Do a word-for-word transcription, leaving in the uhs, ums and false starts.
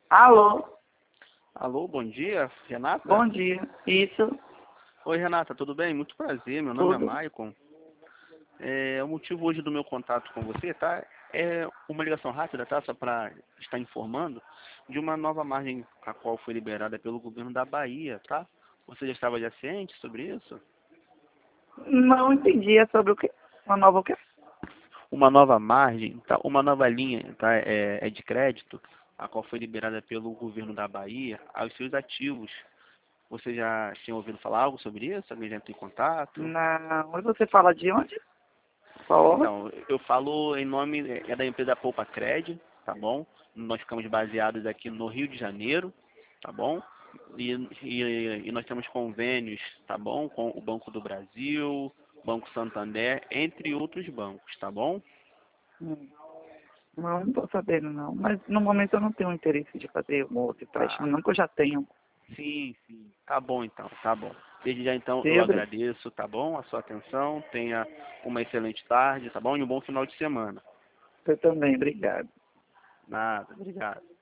Alô, Alô, bom dia, Renata? bom dia. Isso, Oi, Renata, tudo bem? Muito prazer, meu nome é tudo. Maicon. É, o motivo hoje do meu contato com você, tá? É uma ligação rápida, tá? Só para estar informando de uma nova margem a qual foi liberada pelo governo da Bahia, tá? Você já estava já ciente sobre isso? Não entendi, é sobre o quê? Uma nova o quê? Uma nova margem, tá? Uma nova linha, tá? É, é de crédito, a qual foi liberada pelo governo da Bahia aos seus ativos. Você já tinha ouvido falar algo sobre isso? Alguém já entrou em contato? Não, e você fala de onde? Qual hora? Então, eu falo em nome é da empresa Poupa Cred, tá bom? Nós ficamos baseados aqui no Rio de Janeiro, tá bom? E, e, e nós temos convênios, tá bom? Com o Banco do Brasil, Banco Santander, entre outros bancos, tá bom? Hum, Não, não estou sabendo não, mas no momento eu não tenho interesse de fazer um outro empréstimo, Tá. não, que eu já tenho. Sim, sim. Tá bom então, tá bom. Desde já então eu Sempre, agradeço, tá bom? A sua atenção. Tenha uma excelente tarde, tá bom? E um bom final de semana. eu também, obrigado. Nada, obrigado.